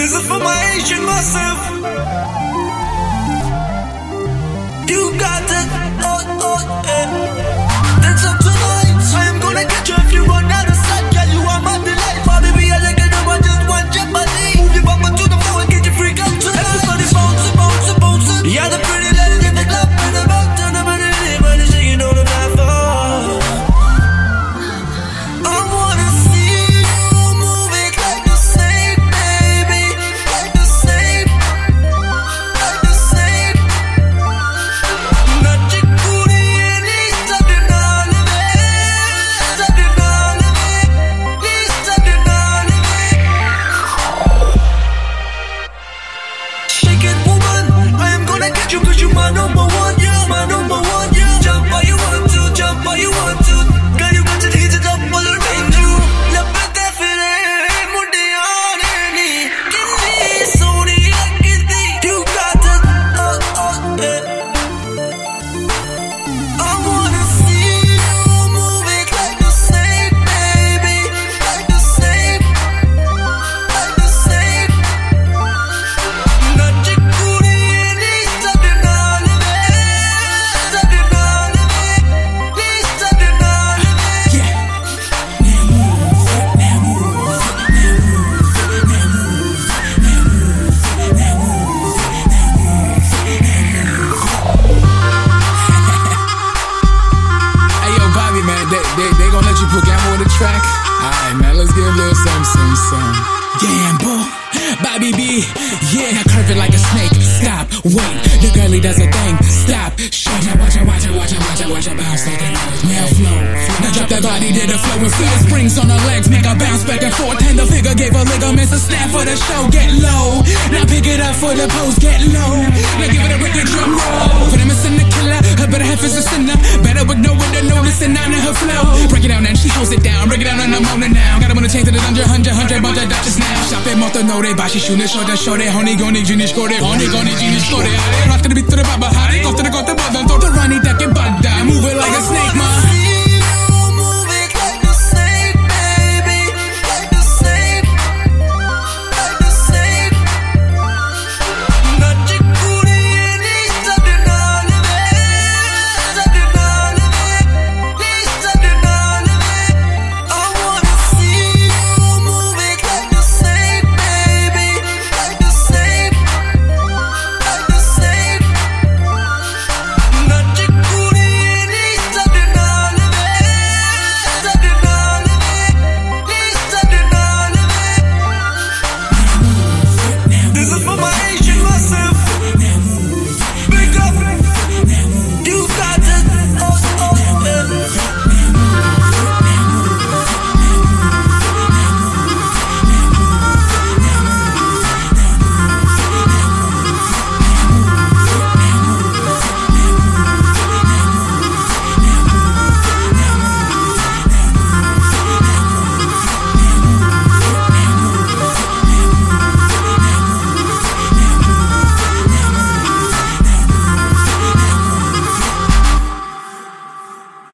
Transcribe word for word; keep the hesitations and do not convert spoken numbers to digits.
This is for my Asian myself. You got it. Oh, oh, yeah. Dance up tonight. I am gonna get you if you run out of sight. Girl, you are my delight. Bobby, be a like a number, just one jet body. Move your bumper to the floor and get your freak out tonight. Everybody bounce, bounce, bounce. Yeah, the pretty lady in the club in the back. Turn up and everybody shaking on the platform. I wanna see you move it like the same, baby. Like the same. Like the same. Not your booty and he's talking all of it. Talking all of it. He's talking all of it. Shake it, woman. I am gonna get you cause you my number one, yeah. My number one, yeah. Jump how you want to, jump how you want to. Girl, you got to heat it up all around you. Lapete fere, mudiyaane ni. Killi soni lagdi. You got it, oh, oh, yeah. I wanna see you move it like the same, baby. Like the same. Like the same. Not your booty and he's talking all of it. Talking all of it. He's talking all of it. Yeah. Now move, now move, now move, now move, now move, now move, now move, Hey yo, Bobby, man, they they they gonna let you put Gamble on the track? Alright, man, let's give a little some some some. Gamble, Bobby B, yeah, I curve it like a snake. Stop, wait, the girlie does a thing. Stop, shut up, watch her, watch her, watch her, watch her, watch her bounce like a now flow. Now drop that body to the floor and feel the springs on her legs, make her bounce back and forth. And the figure gave her ligaments a snap for the show. Get low, now pick it up for the pose. Get low, now give it a wicked drum roll. For the missing the killer, her better half is a sinner. Better ignore what they're noticing down in her flow. Break it down and she holds it down. Break it down and I'm on it now. Got 'em on the chain to the hundred, hundred, hundred, bunch of Dutchess now. Shop it, moto no de bashi shune shoda shode. Honey goni jini shkode, honey goni jini shkode. Rock to the beat to the baba, hare, go to the go to the bottom, to the runny deck and bada. Move it like a snake, man.